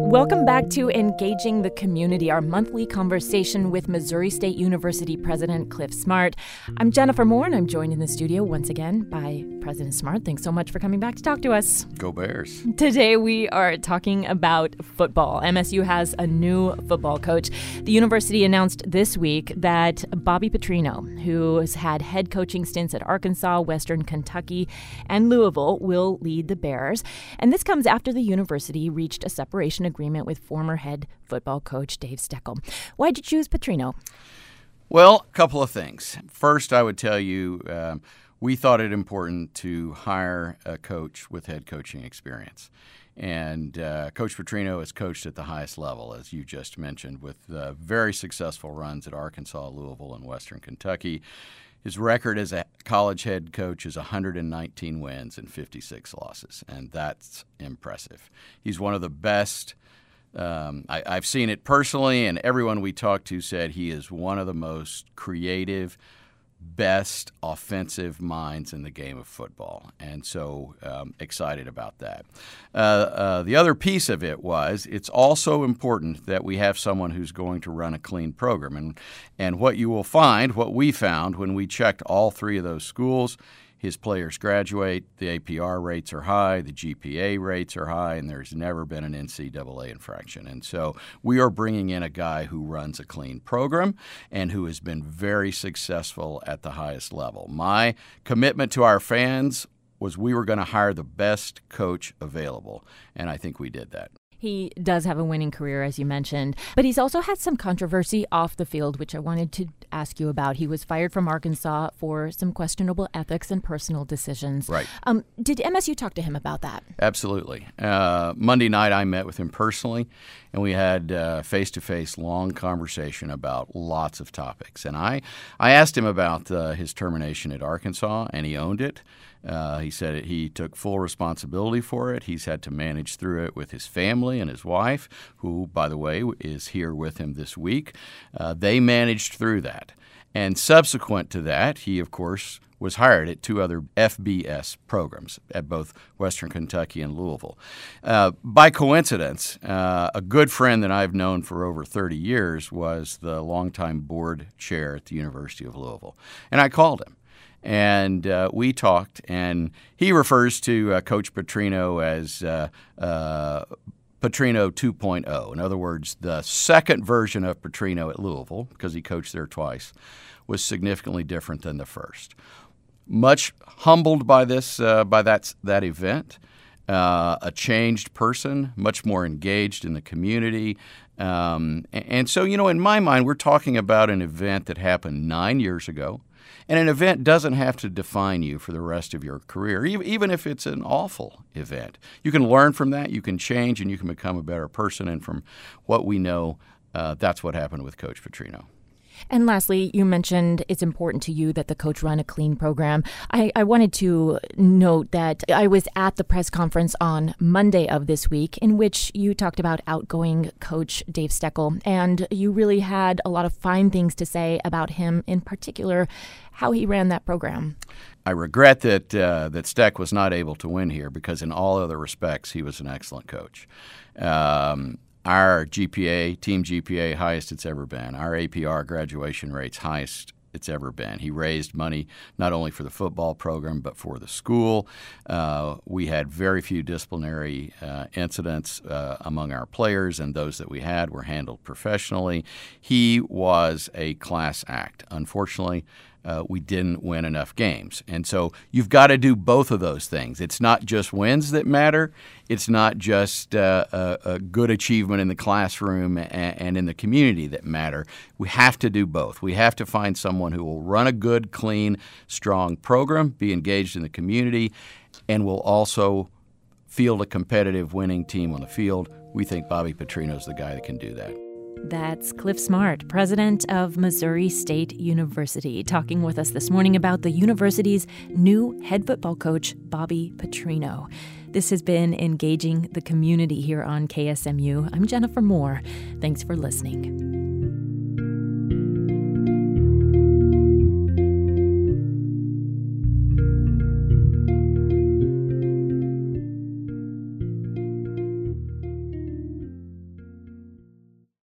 Welcome back to Engaging the Community, our monthly conversation with Missouri State University President Cliff Smart. I'm Jennifer Moore, and I'm joined in the studio once again by President Smart. Thanks so much for coming back to talk to us. Go Bears. Today we are talking about football. MSU has a new football coach. The university announced this week that Bobby Petrino, who's had head coaching stints at Arkansas, Western Kentucky, and Louisville, will lead the Bears. And this comes after the university reached a separation agreement with former head football coach Dave Steckel. Why'd you choose Petrino? Well, a couple of things. First, I would tell you we thought it important to hire a coach with head coaching experience. And Coach Petrino has coached at the highest level, as you just mentioned, with very successful runs at Arkansas, Louisville, and Western Kentucky. His record as a college head coach is 119 wins and 56 losses, and that's impressive. He's one of the best. I've seen it personally, and everyone we talked to said he is one of the most creative, best offensive minds in the game of football, and so excited about that. The other piece of it was it's also important that we have someone who's going to run a clean program, and what you will find, what we found when we checked all three of those schools, his players graduate, the APR rates are high, the GPA rates are high, and there's never been an NCAA infraction. And so we are bringing in a guy who runs a clean program and who has been very successful at the highest level. My commitment to our fans was we were going to hire the best coach available, and I think we did that. He does have a winning career, as you mentioned, but he's also had some controversy off the field, which I wanted to ask you about. He was fired from Arkansas for some questionable ethics and personal decisions. Right. Did MSU talk to him about that? Absolutely. Monday night, I met with him personally, and we had face-to-face long conversation about lots of topics. And I asked him about his termination at Arkansas, and he owned it. He said he took full responsibility for it. He's had to manage through it with his family and his wife, who, by the way, is here with him this week. They managed through that. And subsequent to that, he, of course, was hired at two other FBS programs at both Western Kentucky and Louisville. By coincidence, a good friend that I've known for over 30 years was the longtime board chair at the University of Louisville. And I called him. And we talked, and he refers to Coach Petrino as Petrino 2.0. In other words, the second version of Petrino at Louisville, because he coached there twice, was significantly different than the first. Much humbled by that event, a changed person, much more engaged in the community. And so, in my mind, we're talking about an event that happened 9 years ago. And an event doesn't have to define you for the rest of your career, even if it's an awful event. You can learn from that, you can change, and you can become a better person. And from what we know, that's what happened with Coach Petrino. And lastly, you mentioned it's important to you that the coach run a clean program. I wanted to note that I was at the press conference on Monday of this week in which you talked about outgoing coach Dave Steckel, and you really had a lot of fine things to say about him, in particular, how he ran that program. I regret that Steck was not able to win here because in all other respects, he was an excellent coach. Our GPA, team GPA, highest it's ever been. Our APR graduation rates, highest it's ever been. He raised money not only for the football program but for the school. We had very few disciplinary incidents among our players, and those that we had were handled professionally. He was a class act. Unfortunately, we didn't win enough games. And so you've got to do both of those things. It's not just wins that matter. It's not just a good achievement in the classroom and in the community that matter. We have to do both. We have to find someone who will run a good, clean, strong program, be engaged in the community, and will also field a competitive winning team on the field. We think Bobby Petrino is the guy that can do that. That's Cliff Smart, president of Missouri State University, talking with us this morning about the university's new head football coach, Bobby Petrino. This has been Engaging the Community here on KSMU. I'm Jennifer Moore. Thanks for listening.